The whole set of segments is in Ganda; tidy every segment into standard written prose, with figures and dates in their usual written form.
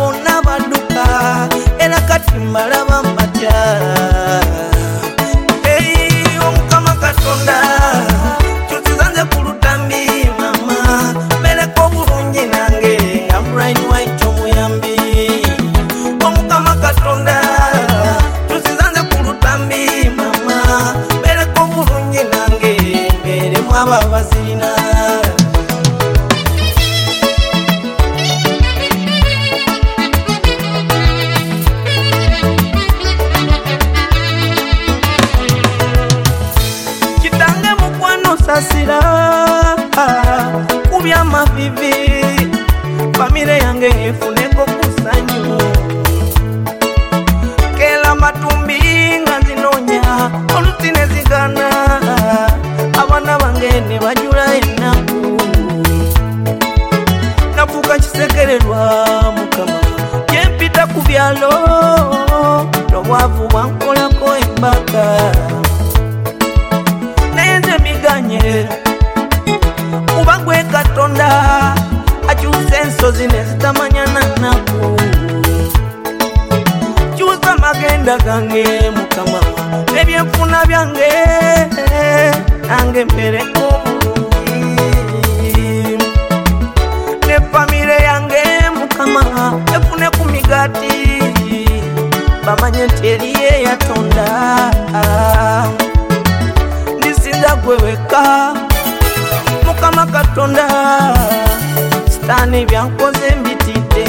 bonna badduka era kati mbalaba mbatya. Omukama Katonda kyotizanze ku lutambi mama bereko bulungi nange nga Bright White omuyambi. Omukama Katonda kyotizanze ku lutambi mama bereko bulungi nange mberemu ababazirina. Sasira kubya mavivi famire yange efuneko kusanyu kela matumbi nga zinonya olutine zigana abana bange ne bajula enaku nafuka kisekererwa mukama yempita ku byalo n'obwavu bwankolako embaka kuba gwe Katonda akyusa ensozi nezitamanya nanaku kyusa magenda gange mukama nebyenfuna byange nange mbereko bulungi ne famire yange mukama efune ku migati bamanye nti eriye yatonda. Gweweka mukama Katonda sitani byankoze mbitidde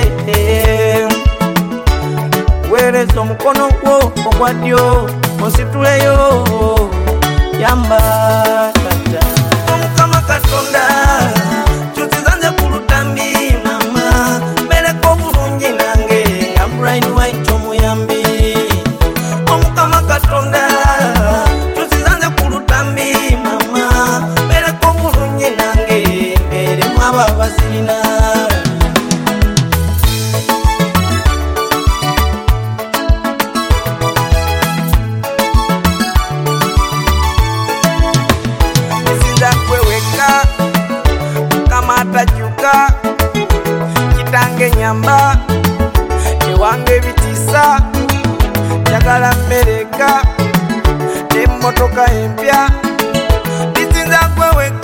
weereza omukono gwo ogwa ddyo onsituleyo yamba tata. Omukama Katonda kyotizanze ku lutambi mama bereko bulungi nange nga Bright White omuyambi. Omukama Katonda ababazirina. Nsinza kweweka mukama atakyuka kitange nyamba ewange bitisa njagala mmereka n'emmotoka empya. Nsinza kweweka